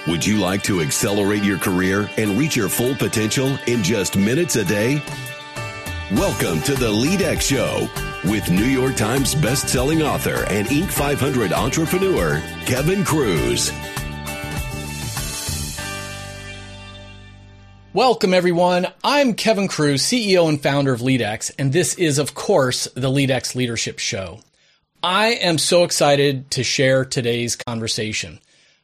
Would you like to accelerate your career and reach your full potential in just minutes a day? Welcome to the LeadX Show with New York Times best-selling author and Inc. 500 entrepreneur, Kevin Kruse. Welcome, everyone. I'm Kevin Kruse, CEO and founder of LeadX, and this is, of course, the LeadX Leadership Show. I am so excited to share today's conversation.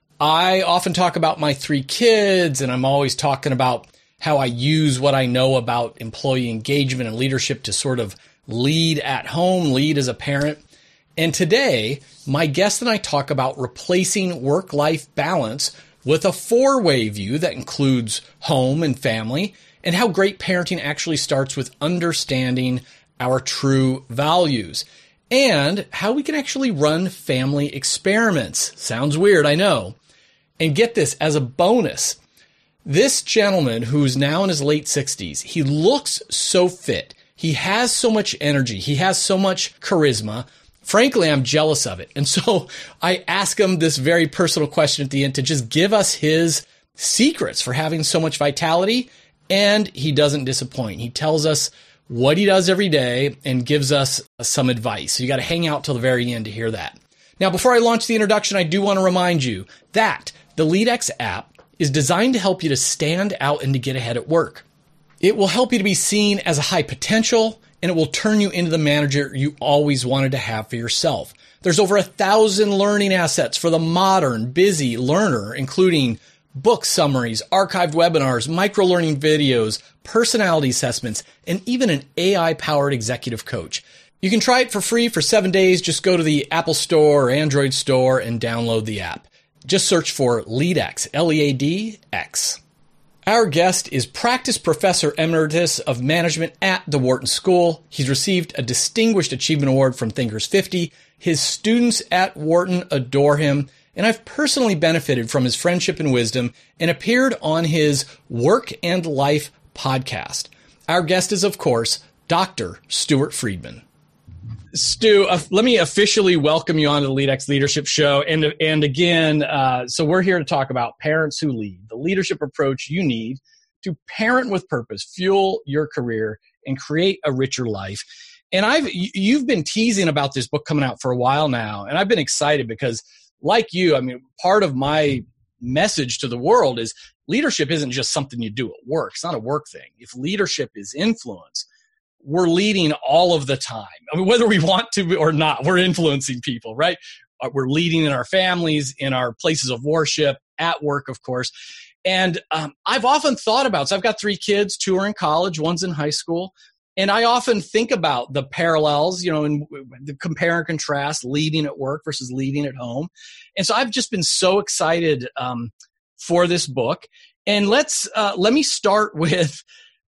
I often talk about my 3 kids, and I'm always talking about how I use what I know about employee engagement and leadership to sort of lead at home, lead as a parent. And today, my guest and I talk about replacing work-life balance with a 4-way view that includes home and family, and how great parenting actually starts with understanding our true values, and how we can actually run family experiments. Sounds weird, I know. And get this, as a bonus, this gentleman who's now in his late 60s, he looks so fit. He has so much energy. He has so much charisma. Frankly, I'm jealous of it. And so I ask him this very personal question at the end to just give us his secrets for having so much vitality. And he doesn't disappoint. He tells us what he does every day and gives us some advice. So you got to hang out till the very end to hear that. Now, before I launch the introduction, I do want to remind you that the LeadX app is designed to help you to stand out and to get ahead at work. It will help you to be seen as a high potential, and it will turn you into the manager you always wanted to have for yourself. There's over 1,000 learning assets for the modern, busy learner, including book summaries, archived webinars, micro-learning videos, personality assessments, and even an AI-powered executive coach. You can try it for free for 7 days. Just go to the Apple Store or Android Store and download the app. Just search for LeadX, L-E-A-D-X. Our guest is Practice Professor Emeritus of Management at the Wharton School. He's received a Distinguished Achievement Award from Thinkers 50. His students at Wharton adore him, and I've personally benefited from his friendship and wisdom and appeared on his Work and Life podcast. Our guest is, of course, Dr. Stuart Friedman. Stu, let me officially welcome you on to the LeadX Leadership Show. And again, so we're here to talk about parents who lead, the leadership approach you need to parent with purpose, fuel your career, and create a richer life. And you've been teasing about this book coming out for a while now, and I've been excited because, like you, I mean, part of my message to the world is leadership isn't just something you do at work. It's not a work thing. If leadership is influence, we're leading all of the time. I mean, whether we want to or not, we're influencing people, right? We're leading in our families, in our places of worship, at work, of course. And I've often thought about, so I've got 3 kids, 2 are in college, 1's in high school. And I often think about the parallels, and the compare and contrast, leading at work versus leading at home. And so I've just been so excited for this book. And let me start with,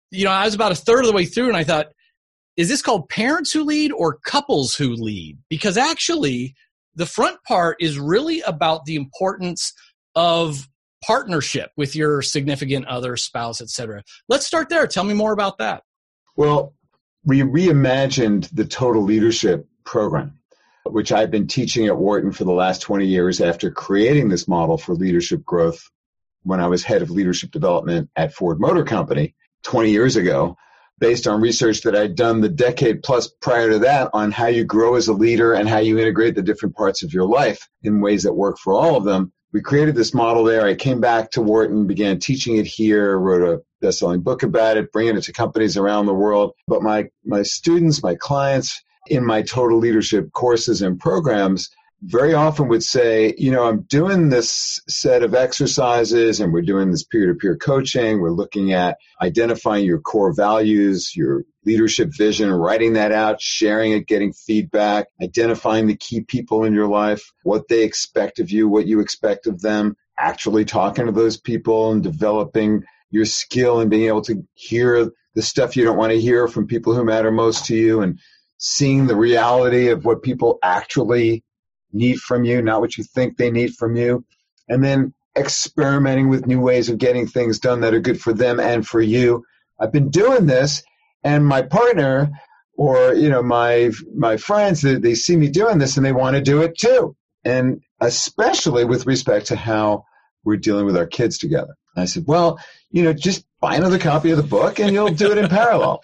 I was about a third of the way through and I thought, is this called Parents Who Lead or Couples Who Lead? Because actually, the front part is really about the importance of partnership with your significant other, spouse, etc. Let's start there. Tell me more about that. Well, we reimagined the Total Leadership program, which I've been teaching at Wharton for the last 20 years after creating this model for leadership growth when I was head of leadership development at Ford Motor Company 20 years ago, based on research that I'd done the decade plus prior to that on how you grow as a leader and how you integrate the different parts of your life in ways that work for all of them. We created this model there. I came back to Wharton, began teaching it here, wrote a best-selling book about it, bringing it to companies around the world. But my students, my clients in my Total Leadership courses and programs very often would say, I'm doing this set of exercises and we're doing this peer-to-peer coaching. We're looking at identifying your core values, your leadership vision, writing that out, sharing it, getting feedback, identifying the key people in your life, what they expect of you, what you expect of them, actually talking to those people and developing your skill and being able to hear the stuff you don't want to hear from people who matter most to you and seeing the reality of what people actually need from you, not what you think they need from you, and then experimenting with new ways of getting things done that are good for them and for you. I've been doing this, and my partner or my friends, they see me doing this and they want to do it too. And especially with respect to how we're dealing with our kids together. And I said, well, just buy another copy of the book and you'll do it in parallel.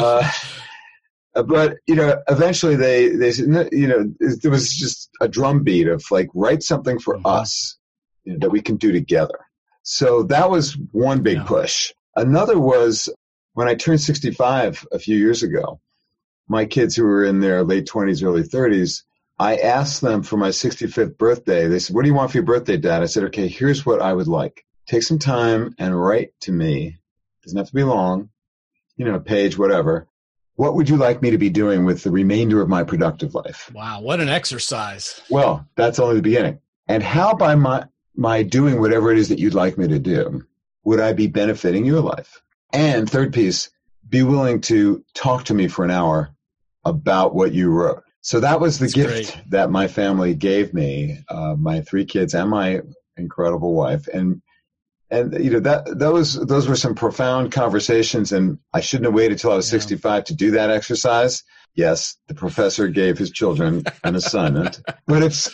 But, eventually they said, there was just a drumbeat of like, write something for us that we can do together. So that was one big push. Another was when I turned 65 a few years ago, my kids who were in their late 20s, early 30s, I asked them for my 65th birthday. They said, what do you want for your birthday, Dad? I said, okay, here's what I would like. Take some time and write to me. Doesn't have to be long, a page, whatever. What would you like me to be doing with the remainder of my productive life? Wow, what an exercise. Well, that's only the beginning. And how by my doing whatever it is that you'd like me to do, would I be benefiting your life? And third piece, be willing to talk to me for an hour about what you wrote. So that was the gift that my family gave me, my 3 kids and my incredible wife. And those were some profound conversations, and I shouldn't have waited till I was 65 to do that exercise. Yes, the professor gave his children an assignment, but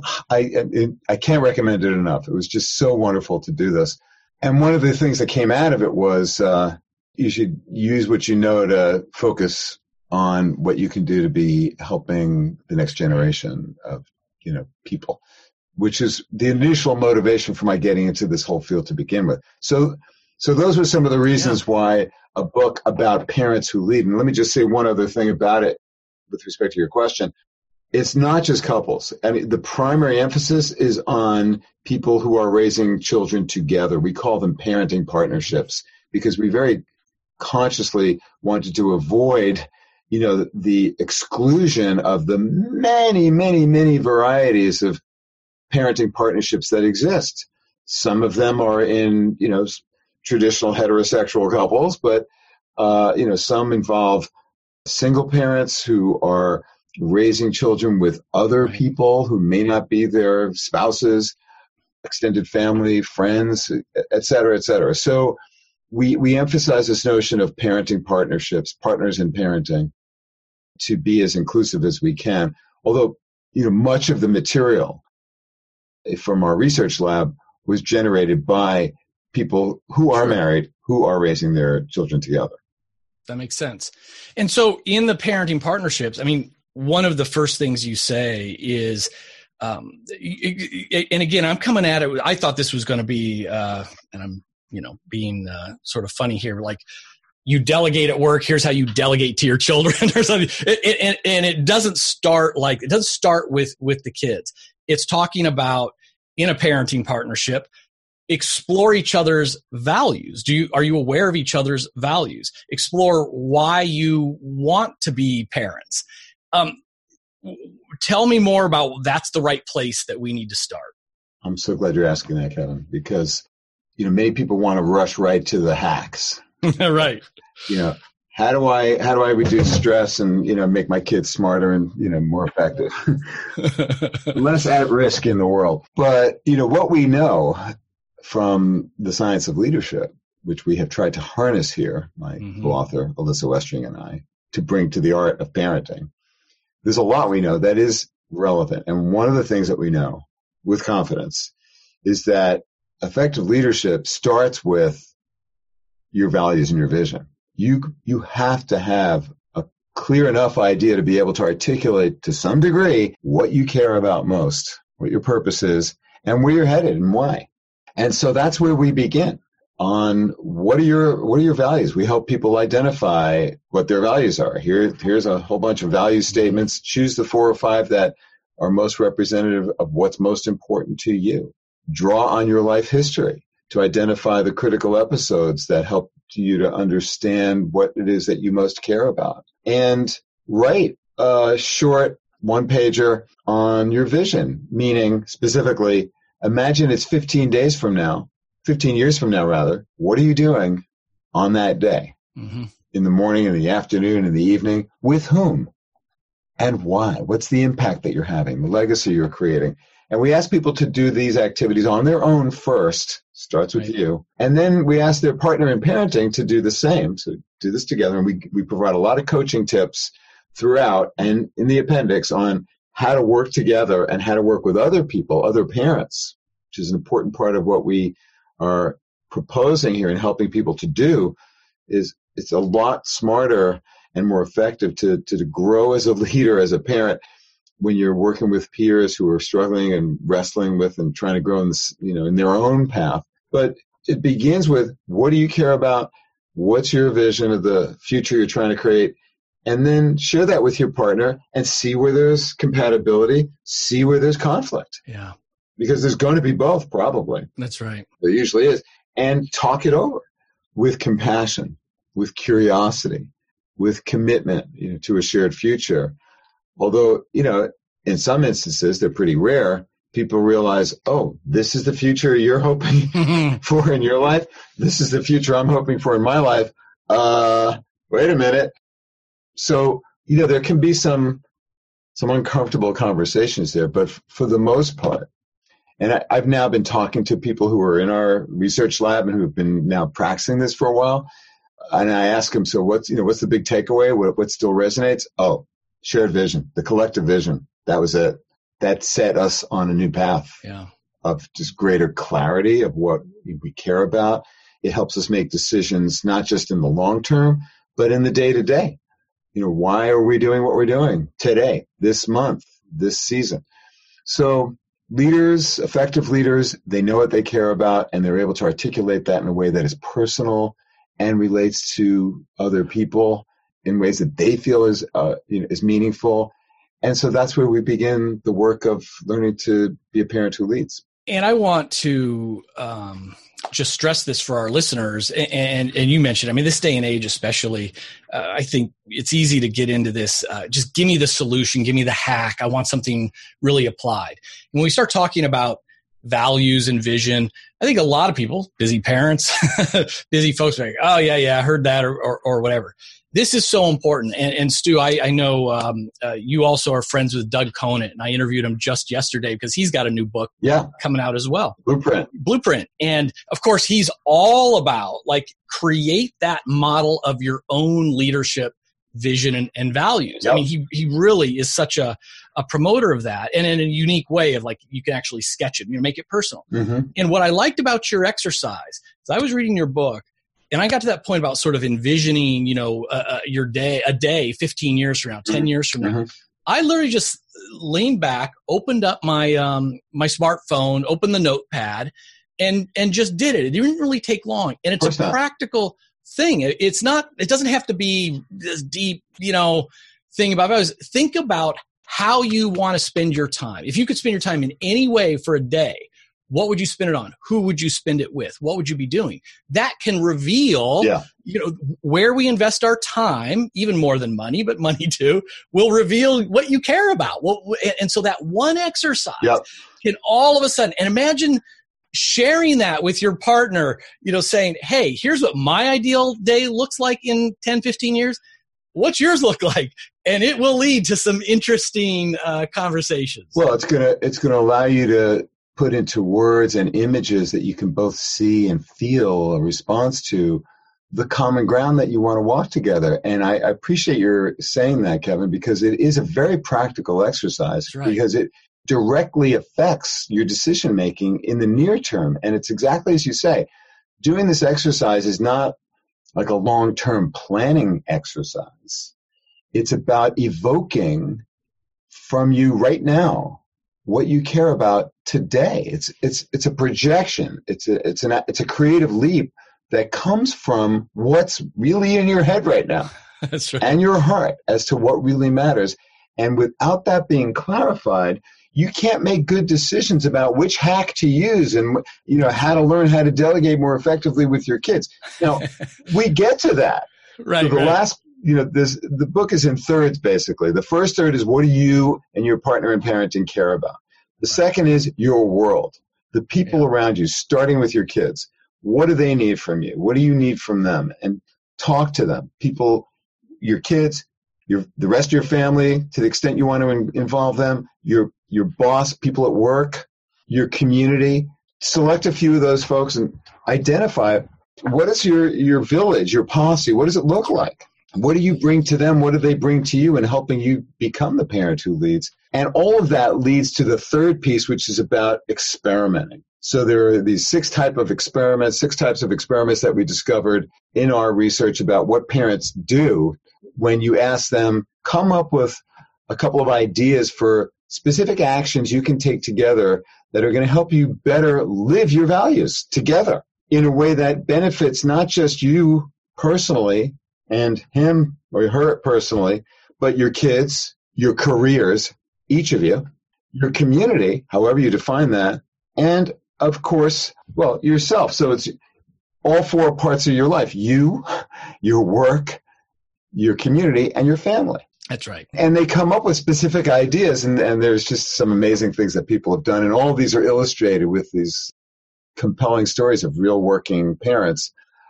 I can't recommend it enough. It was just so wonderful to do this. And one of the things that came out of it was you should use what you know to focus on what you can do to be helping the next generation of people, which is the initial motivation for my getting into this whole field to begin with. So those were some of the reasons why a book about parents who lead. And let me just say one other thing about it with respect to your question. It's not just couples. I mean, the primary emphasis is on people who are raising children together. We call them parenting partnerships because we very consciously wanted to avoid the exclusion of the many, many, many varieties of parenting partnerships that exist. Some of them are in, traditional heterosexual couples, but, some involve single parents who are raising children with other people who may not be their spouses, extended family, friends, et cetera, et cetera. So we emphasize this notion of parenting partnerships, partners in parenting, to be as inclusive as we can. Although, much of the material from our research lab was generated by people who are married, who are raising their children together. That makes sense. And so in the parenting partnerships, I mean, one of the first things you say is, and again, I'm coming at it, I thought this was going to be, and I'm, being sort of funny here, like, you delegate at work, here's how you delegate to your children or something. And it doesn't start with the kids. It's talking about, in a parenting partnership, explore each other's values. Are you aware of each other's values? Explore why you want to be parents. Tell me more about that's the right place that we need to start. I'm so glad you're asking that, Kevin, because, many people want to rush right to the hacks. Right. How do I reduce stress and, make my kids smarter and, more effective, less at risk in the world. But, what we know from the science of leadership, which we have tried to harness here, my co-author, Alyssa Westring, and I, to bring to the art of parenting, there's a lot we know that is relevant. And one of the things that we know with confidence is that effective leadership starts with your values and your vision. You have to have a clear enough idea to be able to articulate to some degree what you care about most, what your purpose is, and where you're headed and why. And so that's where we begin on what are your values. We help people identify what their values are. Here's a whole bunch of value statements. Choose the 4 or 5 that are most representative of what's most important to you. Draw on your life history to identify the critical episodes that help you to understand what it is that you most care about. And write a short one-pager on your vision, meaning specifically, imagine it's 15 years from now, what are you doing on that day? Mm-hmm. In the morning, in the afternoon, in the evening, with whom? And why? What's the impact that you're having, the legacy you're creating? And we ask people to do these activities on their own first, starts with you. And then we ask their partner in parenting to do the same, to do this together. And we provide a lot of coaching tips throughout and in the appendix on how to work together and how to work with other people, other parents, which is an important part of what we are proposing here and helping people to do, is it's a lot smarter and more effective to grow as a leader, as a parent, when you're working with peers who are struggling and wrestling with and trying to grow in this, in their own path. But it begins with, what do you care about? What's your vision of the future you're trying to create? And then share that with your partner and see where there's compatibility, see where there's conflict. Yeah. Because there's going to be both, probably. That's right. There usually is. And talk it over with compassion, with curiosity, with commitment, to a shared future. Although, in some instances, they're pretty rare. People realize, oh, this is the future you're hoping for in your life. This is the future I'm hoping for in my life. Wait a minute. So, there can be some uncomfortable conversations there, but for the most part, and I've now been talking to people who are in our research lab and who have been now practicing this for a while, and I ask them, so what's the big takeaway? What still resonates? Oh, shared vision, the collective vision. That was it. That set us on a new path of just greater clarity of what we care about. It helps us make decisions not just in the long term, but in the day-to-day. Why are we doing what we're doing today, this month, this season? So leaders, effective leaders, they know what they care about, and they're able to articulate that in a way that is personal and relates to other people in ways that they feel is meaningful. And so that's where we begin the work of learning to be a parent who leads. And I want to just stress this for our listeners. And you mentioned, this day and age especially, I think it's easy to get into this. Just give me the solution, give me the hack. I want something really applied. When we start talking about values and vision, I think a lot of people, busy parents, busy folks, are like, oh, yeah, I heard that or whatever. This is so important. And Stu, I know you also are friends with Doug Conant, and I interviewed him just yesterday because he's got a new book coming out as well. Blueprint. And of course, he's all about create that model of your own leadership vision and values. Yep. He really is such a promoter of that, and in a unique way of you can actually sketch it, make it personal. Mm-hmm. And what I liked about your exercise is I was reading your book, and I got to that point about sort of envisioning, your day, 15 years from now, 10 years from now. I literally just leaned back, opened up my my smartphone, opened the notepad, and just did it. It didn't really take long, and it's a practical thing. It doesn't have to be this deep, thing about values. Think about how you want to spend your time. If you could spend your time in any way for a day, what would you spend it on? Who would you spend it with? What would you be doing? That can reveal, where we invest our time, even more than money, but money too, will reveal what you care about. And so that one exercise can all of a sudden, and imagine sharing that with your partner, saying, hey, here's what my ideal day looks like in 10, 15 years. What's yours look like? And it will lead to some interesting conversations. Well, it's gonna allow you to put into words and images that you can both see and feel a response to the common ground that you want to walk together. And I appreciate your saying that, Kevin, because it is a very practical exercise. That's right. Because it directly affects your decision making in the near term. And it's exactly as you say. Doing this exercise is not like a long-term planning exercise. It's about evoking from you right now what you care about today. It's a projection. It's a creative leap that comes from what's really in your head right now. That's right. And your heart as to what really matters. And without that being clarified, you can't make good decisions about which hack to use and how to learn how to delegate more effectively with your kids. Now, we get to that. Right. So the book is in thirds, basically. The first third is what do you and your partner in parenting care about? The second is your world, the people around you, starting with your kids. What do they need from you? What do you need from them? And talk to them. People, your kids, the rest of your family, to the extent you want to involve them, your boss, people at work, your community. Select a few of those folks and identify what is your village, your posse, what does it look like? What do you bring to them? What do they bring to you in helping you become the parent who leads? And all of that leads to the third piece, which is about experimenting. So there are these six types of experiments that we discovered in our research about what parents do when you ask them, come up with a couple of ideas for specific actions you can take together that are going to help you better live your values together in a way that benefits not just you personally and him or her personally, but your kids, your careers, each of you, your community, however you define that, and of course, well, yourself. So it's all four parts of your life: you, your work, your community, and your family. That's right. And they come up with specific ideas, and there's just some amazing things that people have done. And all of these are illustrated with these compelling stories of real working parents.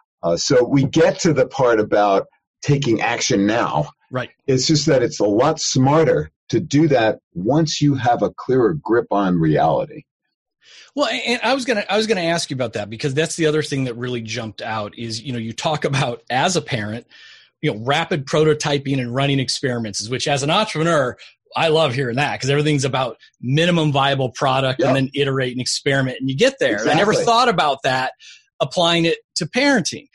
So we get to the part about taking action now. Right. It's just that it's a lot smarter to do that once you have a clearer grip on reality. Well, and I was gonna ask you about that, because that's the other thing that really jumped out is, you talk about, as a parent, rapid prototyping and running experiments, which as an entrepreneur, I love hearing that, because everything's about minimum viable product. Yep. And then iterate and experiment, and you get there. Exactly. I never thought about that, applying it to parenting.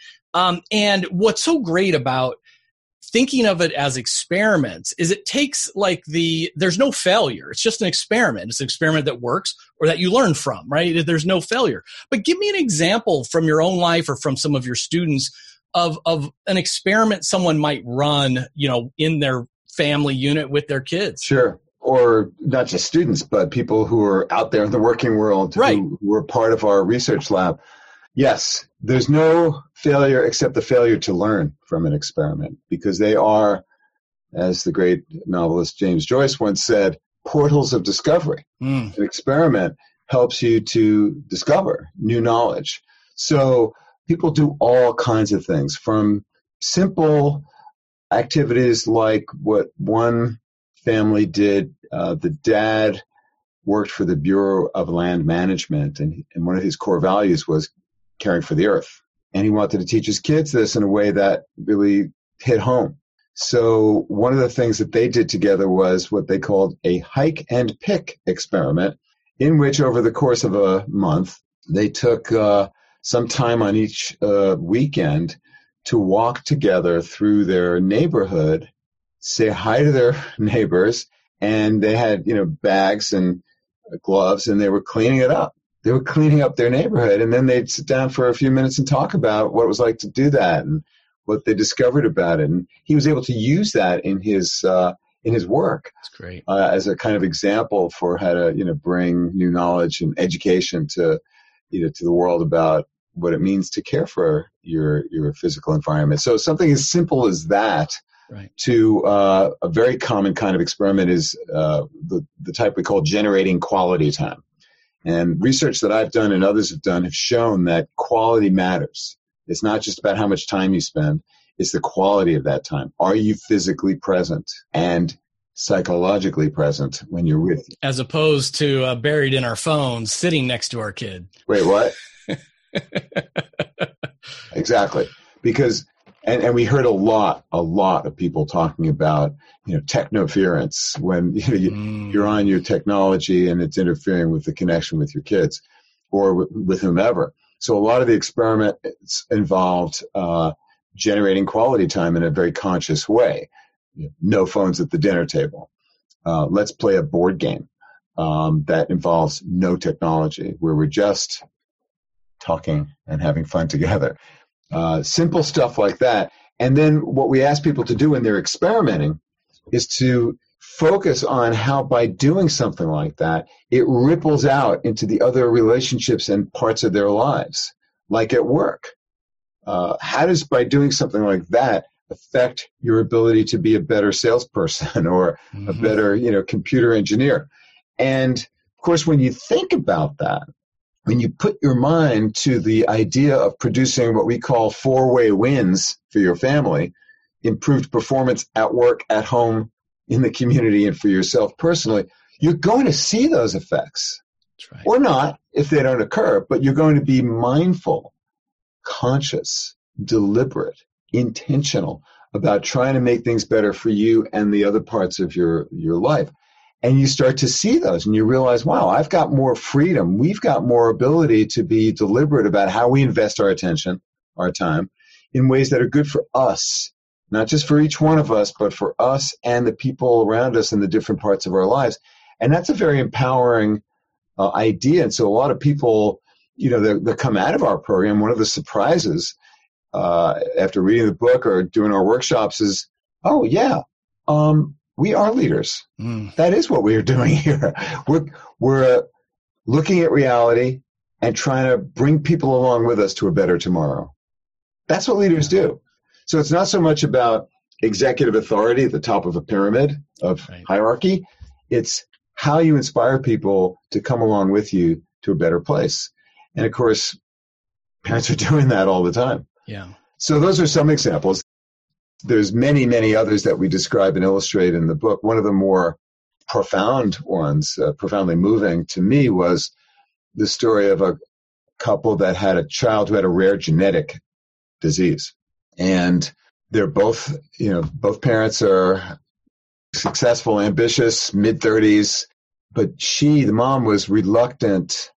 And what's so great about thinking of it as experiments is it takes there's no failure. It's just an experiment. It's an experiment that works or that you learn from, right? There's no failure. But give me an example from your own life or from some of your students of an experiment someone might run, in their family unit with their kids. Sure. Or not just students, but people who are out there in the working world, right, who were part of our research lab. Yes, there's no failure except the failure to learn from an experiment, because they are, as the great novelist James Joyce once said, portals of discovery. An experiment helps you to discover new knowledge. So people do all kinds of things, from simple activities like what one family did. The dad worked for the Bureau of Land Management, and one of his core values was caring for the earth. And he wanted to teach his kids this in a way that really hit home. So one of the things that they did together was what they called a hike and pick experiment, in which over the course of a month, they took some time on each weekend to walk together through their neighborhood, say hi to their neighbors, and they had, bags and gloves, and they were cleaning it up. They were cleaning up their neighborhood, and then they'd sit down for a few minutes and talk about what it was like to do that and what they discovered about it. And he was able to use that in his work. That's great. As a kind of example for how to, bring new knowledge and education to the world about what it means to care for your physical environment. So something as simple as that, right, to a very common kind of experiment is the type we call generating quality time. And research that I've done and others have done have shown that quality matters. It's not just about how much time you spend, it's the quality of that time. Are you physically present and psychologically present when you're with you? As opposed to buried in our phones, sitting next to our kid. Wait, what? Exactly. Because, and we heard a lot of people talking about, technoference, when you're on your technology and it's interfering with the connection with your kids or with whomever. So a lot of the experiments involved generating quality time in a very conscious way. No phones at the dinner table. Let's play a board game that involves no technology, where we're just talking and having fun together. Simple stuff like that. And then what we ask people to do when they're experimenting is to focus on how, by doing something like that, it ripples out into the other relationships and parts of their lives, like at work. How does, by doing something like that, affect your ability to be a better salesperson or a better, computer engineer? And of course, when you think about that, when you put your mind to the idea of producing what we call four-way wins for your family, improved performance at work, at home, in the community, and for yourself personally, you're going to see those effects. That's right. Or not, if they don't occur, but you're going to be mindful, conscious, deliberate, intentional about trying to make things better for you and the other parts of your life. And you start to see those and you realize, wow, I've got more freedom. We've got more ability to be deliberate about how we invest our attention, our time, in ways that are good for us, not just for each one of us, but for us and the people around us in the different parts of our lives. And that's a very empowering idea. And so a lot of people, that come out of our program, one of the surprises after reading the book or doing our workshops is, oh, yeah, we are leaders. That is what we are doing here. We're looking at reality and trying to bring people along with us to a better tomorrow. That's what leaders do. So it's not so much about executive authority at the top of a pyramid of hierarchy. It's how you inspire people to come along with you to a better place. And of course, parents are doing that all the time. Yeah. So those are some examples. There's many, many others that we describe and illustrate in the book. One of the more profound ones, profoundly moving to me, was the story of a couple that had a child who had a rare genetic disease. And they're both parents are successful, ambitious, mid-30s. But the mom was reluctant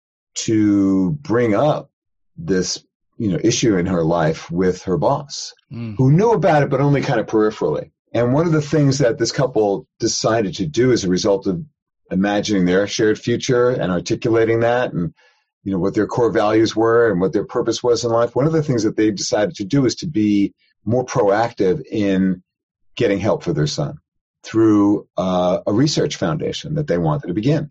to bring up this issue in her life with her boss, who knew about it, but only kind of peripherally. And one of the things that this couple decided to do as a result of imagining their shared future and articulating that and, what their core values were and what their purpose was in life, one of the things that they decided to do is to be more proactive in getting help for their son through a research foundation that they wanted to begin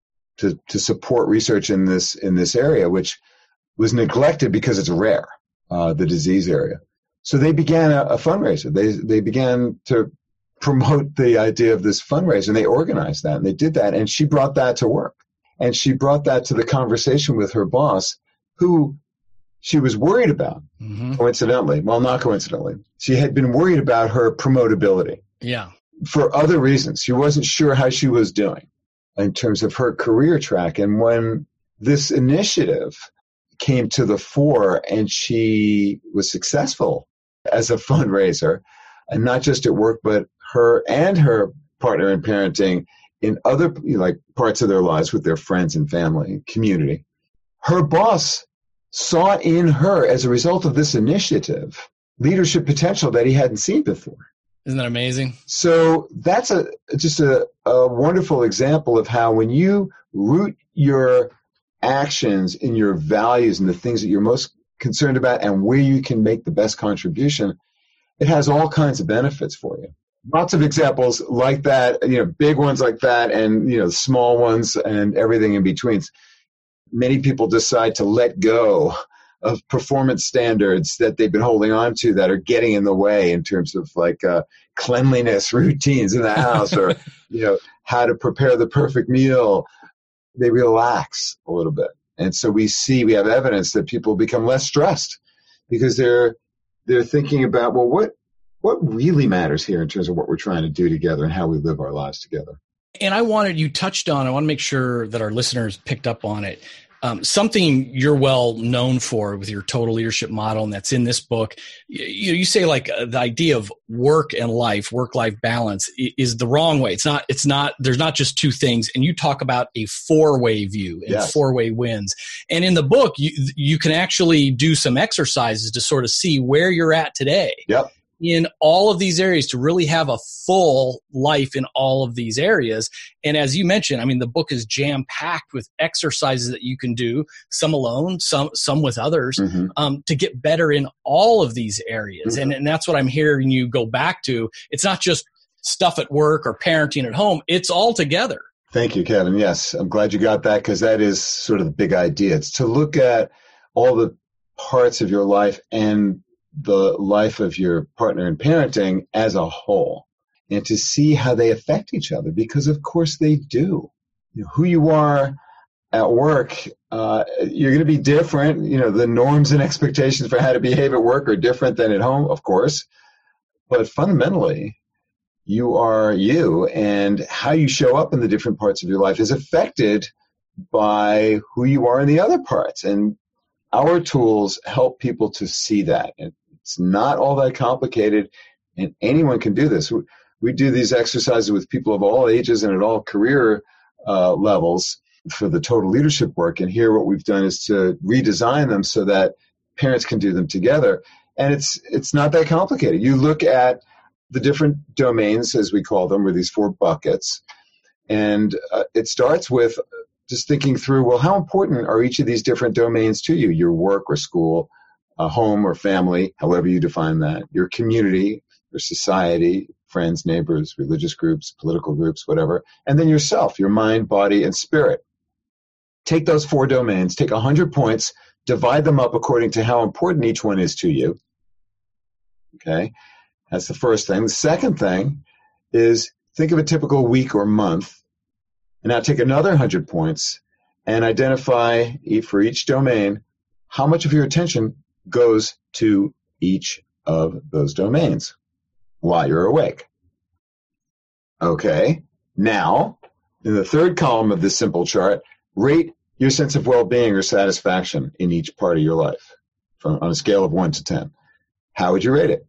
to support research in this area, which was neglected because it's rare, the disease area. So they began a fundraiser. They began to promote the idea of this fundraiser, and they organized that, and they did that, and she brought that to work. And she brought that to the conversation with her boss, who she was worried about, coincidentally. Well, not coincidentally. She had been worried about her promotability. Yeah. For other reasons. She wasn't sure how she was doing in terms of her career track. And when this initiative came to the fore and she was successful as a fundraiser, and not just at work, but her and her partner in parenting in other parts of their lives with their friends and family, community, her boss saw in her, as a result of this initiative, leadership potential that he hadn't seen before. Isn't that amazing? So that's just a wonderful example of how when you root your actions in your values and the things that you're most concerned about and where you can make the best contribution, it has all kinds of benefits for you. Lots of examples like that, big ones like that, and, small ones and everything in between. Many people decide to let go of performance standards that they've been holding on to that are getting in the way in terms of cleanliness routines in the house or, how to prepare the perfect meal. They relax a little bit. And so we have evidence that people become less stressed because they're thinking about, well, what really matters here in terms of what we're trying to do together and how we live our lives together. And I want to make sure that our listeners picked up on it. Something you're well known for with your total leadership model, and that's in this book. You say the idea of work and life, work-life balance is the wrong way. It's not, there's not just two things. And you talk about a four-way view and four-way wins. And in the book, you can actually do some exercises to sort of see where you're at today. Yep. In all of these areas to really have a full life in all of these areas. And as you mentioned, the book is jam-packed with exercises that you can do, some alone, some with others, to get better in all of these areas. And that's what I'm hearing you go back to. It's not just stuff at work or parenting at home. It's all together. Thank you, Kevin. Yes, I'm glad you got that because that is sort of the big idea. It's to look at all the parts of your life and the life of your partner in parenting as a whole and to see how they affect each other, because of course they do. Who you are at work, you're going to be different. The norms and expectations for how to behave at work are different than at home, of course. But fundamentally, you are you, and how you show up in the different parts of your life is affected by who you are in the other parts. And our tools help people to see that. It's not all that complicated, and anyone can do this. we do these exercises with people of all ages and at all career levels for the total leadership work. And here what we've done is to redesign them so that parents can do them together. And it's not that complicated. You look at the different domains, as we call them, or these 4 buckets. And it starts with just thinking through, well, how important are each of these different domains to you? Your work or school, home or family, however you define that, your community, your society, friends, neighbors, religious groups, political groups, whatever, and then yourself, your mind, body, and spirit. Take those 4 domains, take 100 points, divide them up according to how important each one is to you. Okay, that's the first thing. The second thing is think of a typical week or month, and now take another 100 points and identify for each domain how much of your attention goes to each of those domains while you're awake. Okay, now in the third column of this simple chart, rate your sense of well-being or satisfaction in each part of your life on a scale of 1 to 10. How would you rate it?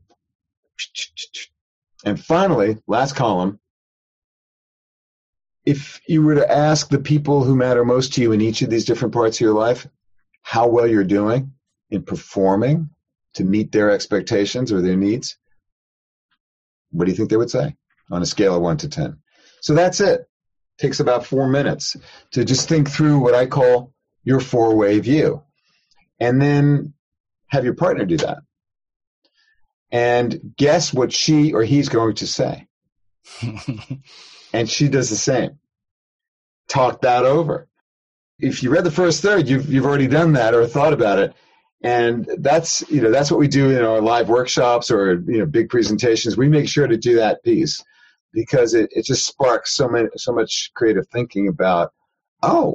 And finally, last column, if you were to ask the people who matter most to you in each of these different parts of your life how well you're doing in performing to meet their expectations or their needs, what do you think they would say on a scale of 1 to 10? So that's it. Takes about 4 minutes to just think through what I call your 4-way view. And then have your partner do that. And guess what she or he's going to say. And she does the same. Talk that over. If you read the first third, you've already done that or thought about it. And that's what we do in our live workshops or big presentations. We make sure to do that piece, because it just sparks so much creative thinking about, oh,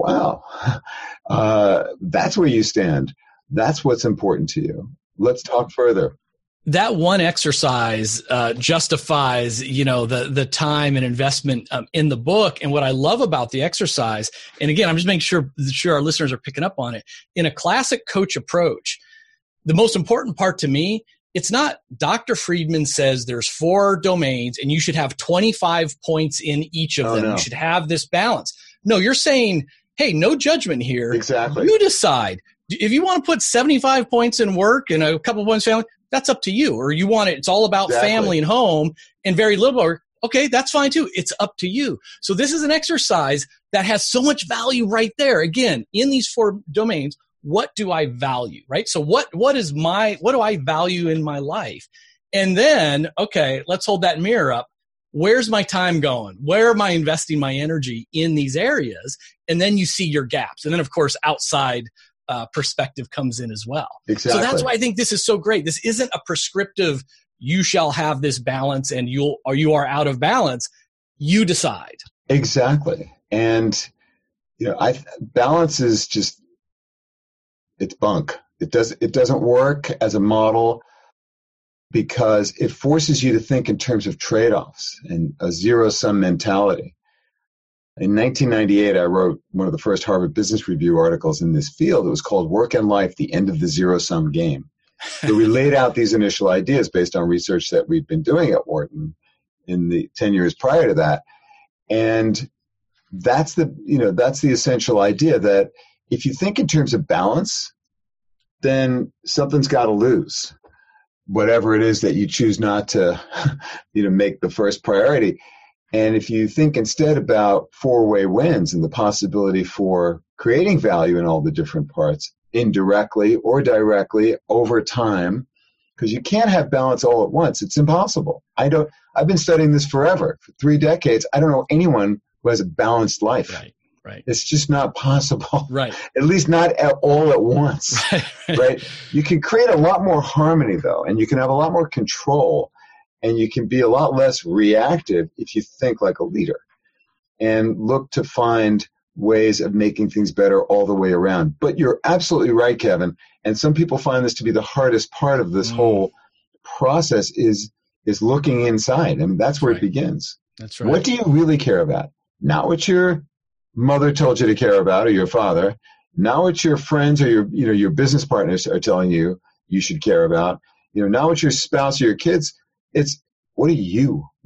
wow, that's where you stand. That's what's important to you. Let's talk further. That one exercise justifies, the time and investment in the book. And what I love about the exercise, and again, I'm just making sure our listeners are picking up on it. In a classic coach approach, the most important part to me, it's not Dr. Friedman says there's 4 domains and you should have 25 points in each of them. No. You should have this balance. No, you're saying, hey, no judgment here. Exactly. You decide. If you want to put 75 points in work and a couple points in family, that's up to you. Or you want it's all about family and home and very little work. Okay, that's fine too. It's up to you. So this is an exercise that has so much value right there. Again, in these 4 domains, what do I value, right? So what do I value in my life? And then, okay, let's hold that mirror up. Where's my time going? Where am I investing my energy in these areas? And then you see your gaps. And then, of course, outside perspective comes in as well. Exactly. So that's why I think this is so great. This isn't a prescriptive, you shall have this balance and you are out of balance. You decide. Exactly. And, balance is just, it's bunk. It doesn't work as a model because it forces you to think in terms of trade-offs and a zero-sum mentality. In 1998, I wrote one of the first Harvard Business Review articles in this field. It was called Work and Life, the End of the Zero-Sum Game. So we laid out these initial ideas based on research that we'd been doing at Wharton in the 10 years prior to that. And that's the essential idea that if you think in terms of balance, then something's got to lose, whatever it is that you choose not to, make the first priority. And if you think instead about 4-way wins and the possibility for creating value in all the different parts, indirectly or directly over time, because you can't have balance all at once. It's impossible. I've been studying this forever, for 3 decades. I don't know anyone who has a balanced life. Right. It's just not possible. Right. At least not all at once. Right. You can create a lot more harmony, though, and you can have a lot more control, and you can be a lot less reactive if you think like a leader and look to find ways of making things better all the way around. But you're absolutely right, Kevin. And some people find this to be the hardest part of this whole process is looking inside. I mean, that's where it begins. That's right. What do you really care about? Not what your mother told you to care about or your father. Not what your friends or your business partners are telling you should care about. Not what your spouse or your kids. It's what do you want?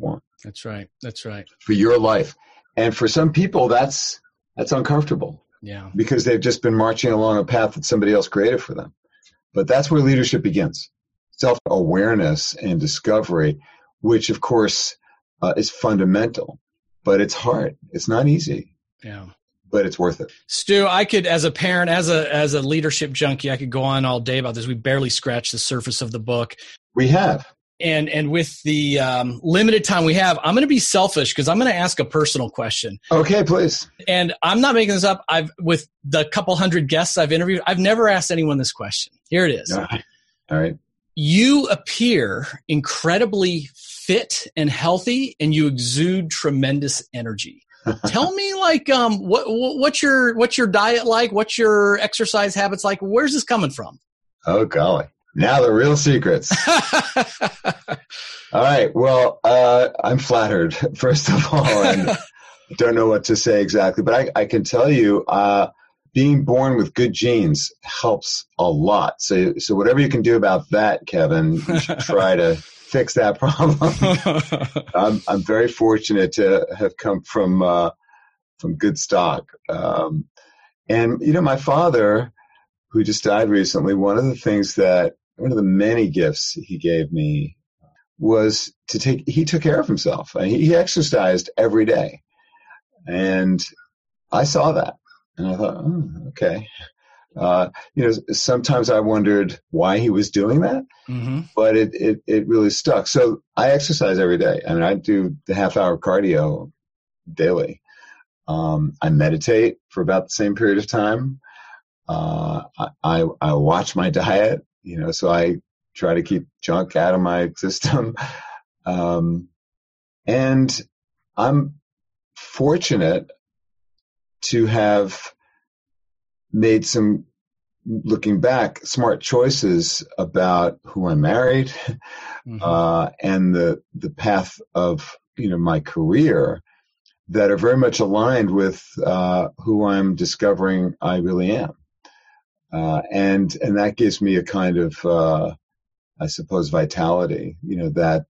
That's right. That's right. For your life. And for some people, that's uncomfortable. Yeah. Because they've just been marching along a path that somebody else created for them. But that's where leadership begins. Self-awareness and discovery, which of course is fundamental, but it's hard. It's not easy. Yeah. But it's worth it. Stu, I could, as a parent, as a leadership junkie, I could go on all day about this. We barely scratched the surface of the book. We have. And with the limited time we have, I'm going to be selfish because I'm going to ask a personal question. Okay, please. And I'm not making this up. With the couple hundred guests I've interviewed, I've never asked anyone this question. Here it is. All right. You appear incredibly fit and healthy, and you exude tremendous energy. Tell me, what's your diet like? What's your exercise habits like? Where's this coming from? Oh, golly. Now the real secrets. All right. Well, I'm flattered, first of all, and I don't know what to say exactly, but I can tell you being born with good genes helps a lot. So whatever you can do about that, Kevin, you should try to fix that problem. I'm very fortunate to have come from good stock. And, my father, who just died recently, one of the many gifts he gave me was he took care of himself. He exercised every day. And I saw that. And I thought, okay. Sometimes I wondered why he was doing that, but it really stuck. So I exercise every day. I mean, I do the half-hour cardio daily. I meditate for about the same period of time. I watch my diet, so I try to keep junk out of my system. And I'm fortunate to have made some, looking back, smart choices about who I married, and the path of, my career that are very much aligned with who I'm discovering I really am. And that gives me a kind of, I suppose, vitality, that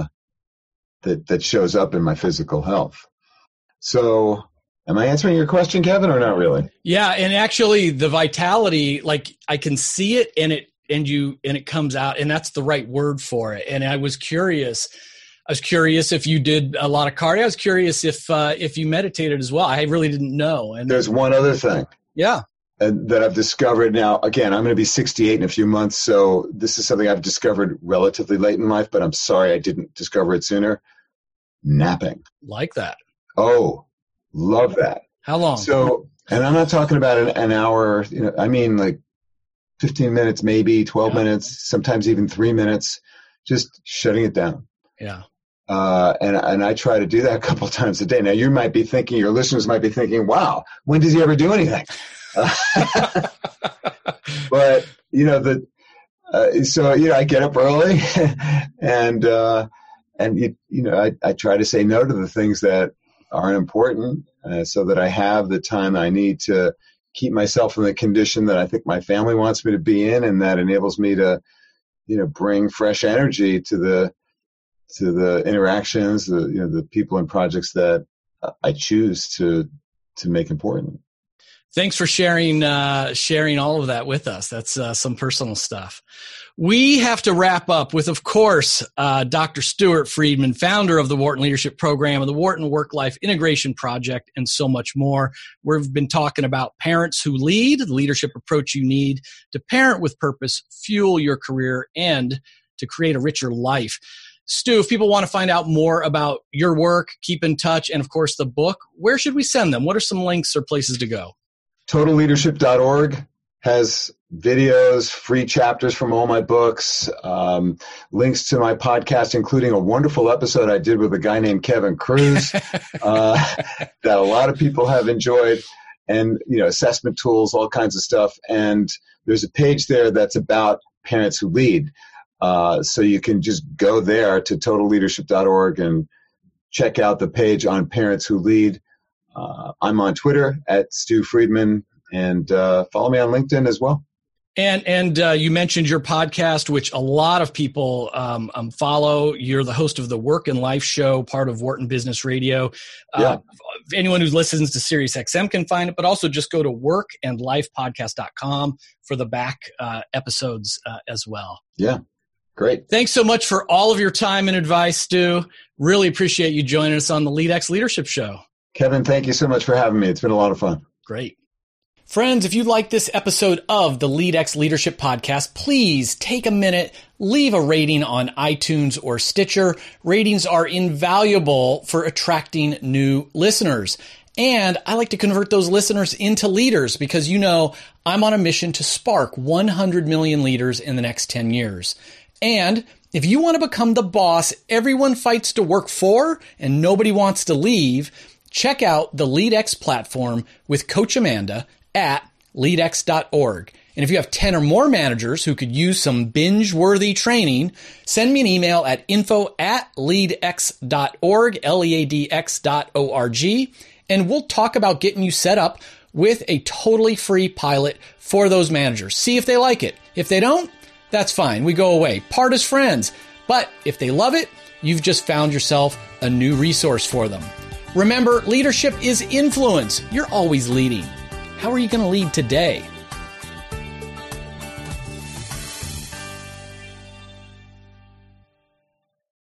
shows up in my physical health. So am I answering your question, Kevin, or not really? Yeah. And actually the vitality, I can see it and it comes out, and that's the right word for it. And I was curious if you did a lot of cardio. I was curious if you meditated as well. I really didn't know. And there's one other thing. Yeah. And that I've discovered now. Again, I'm going to be 68 in a few months, so this is something I've discovered relatively late in life, but I'm sorry I didn't discover it sooner. Napping. Like that. Oh, love that. How long? So, and I'm not talking about an hour, I mean 15 minutes, maybe 12 minutes, sometimes even 3 minutes, just shutting it down. Yeah. And I try to do that a couple times a day. Now your listeners might be thinking, wow, when does he ever do anything? But, I get up early and I try to say no to the things that aren't important, so that I have the time I need to keep myself in the condition that I think my family wants me to be in, and that enables me to, bring fresh energy to the interactions, the people and projects that I choose to make important. Thanks for sharing all of that with us. That's some personal stuff. We have to wrap up with, of course, Dr. Stuart Friedman, founder of the Wharton Leadership Program and the Wharton Work-Life Integration Project, and so much more. We've been talking about parents who lead, the leadership approach you need to parent with purpose, fuel your career, and to create a richer life. Stu, if people want to find out more about your work, keep in touch, and of course the book, where should we send them? What are some links or places to go? TotalLeadership.org has videos, free chapters from all my books, links to my podcast, including a wonderful episode I did with a guy named Kevin Cruz that a lot of people have enjoyed, and assessment tools, all kinds of stuff. And there's a page there that's about parents who lead. So you can just go there to TotalLeadership.org and check out the page on parents who lead. I'm on Twitter at Stu Friedman, and follow me on LinkedIn as well. And you mentioned your podcast, which a lot of people follow. You're the host of the Work and Life Show, part of Wharton Business Radio. Anyone who listens to SiriusXM can find it, but also just go to workandlifepodcast.com for the back episodes as well. Yeah, great. Thanks so much for all of your time and advice, Stu. Really appreciate you joining us on the LeadX Leadership Show. Kevin, thank you so much for having me. It's been a lot of fun. Great. Friends, if you like this episode of the LeadX Leadership Podcast, please take a minute, leave a rating on iTunes or Stitcher. Ratings are invaluable for attracting new listeners. And I like to convert those listeners into leaders because, I'm on a mission to spark 100 million leaders in the next 10 years. And if you want to become the boss everyone fights to work for and nobody wants to leave, check out the LeadX platform with Coach Amanda at leadx.org. And if you have 10 or more managers who could use some binge-worthy training, send me an email at info@leadx.org, LEADX.org, and we'll talk about getting you set up with a totally free pilot for those managers. See if they like it. If they don't, that's fine. We go away. Part as friends. But if they love it, you've just found yourself a new resource for them. Remember, leadership is influence. You're always leading. How are you going to lead today?